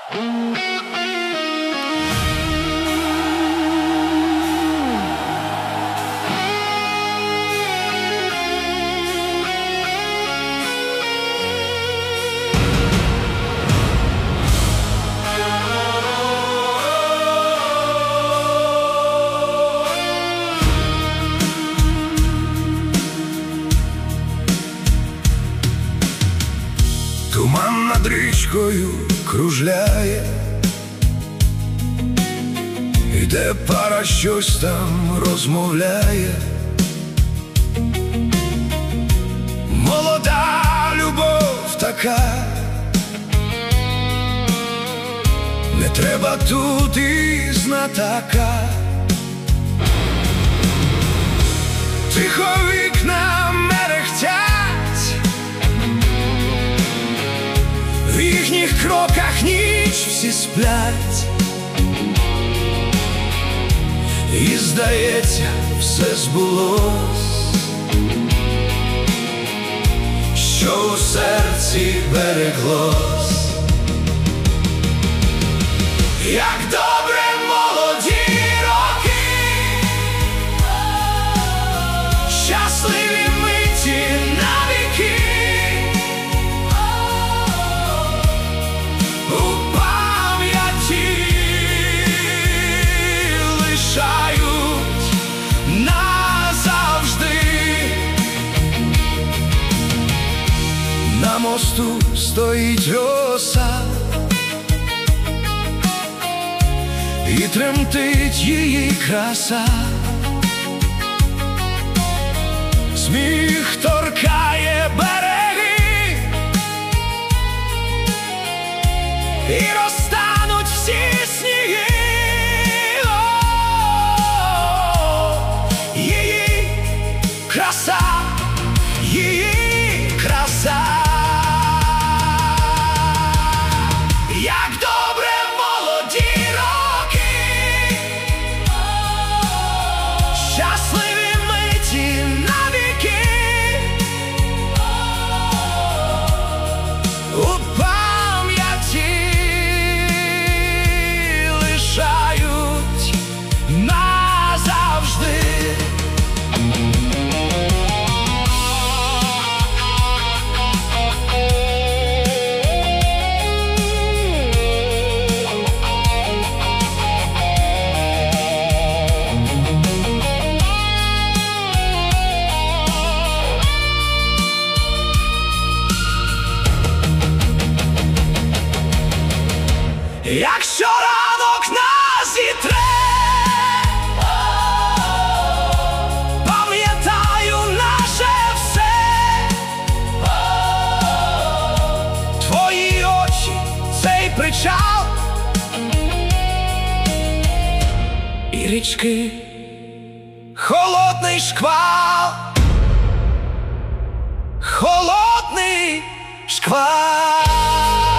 Туман над річкою кружляє, іде пара, щось там розмовляє. Молода любов така, не треба тут і знатока. Тихо вікна мерехтять, в їхніх кроках ніч всі сплять. І здається, все збулось, що у серці береглось. Як добре молоді роки, щасливі миті навіки, у пам'яті лишають назавжди. На мосту стоїть роса, і тремтить її краса. Сміх торкає береги, і розтануть всі сніги. Її краса, її краса. Як добре молоді роки, щасливі миті навіки, у пам'яті лишають назавжди. Якщо ранок нас зітре, пам'ятаю наше все, твої очі, цей причал, і річки, холодний шквал, холодний шквал.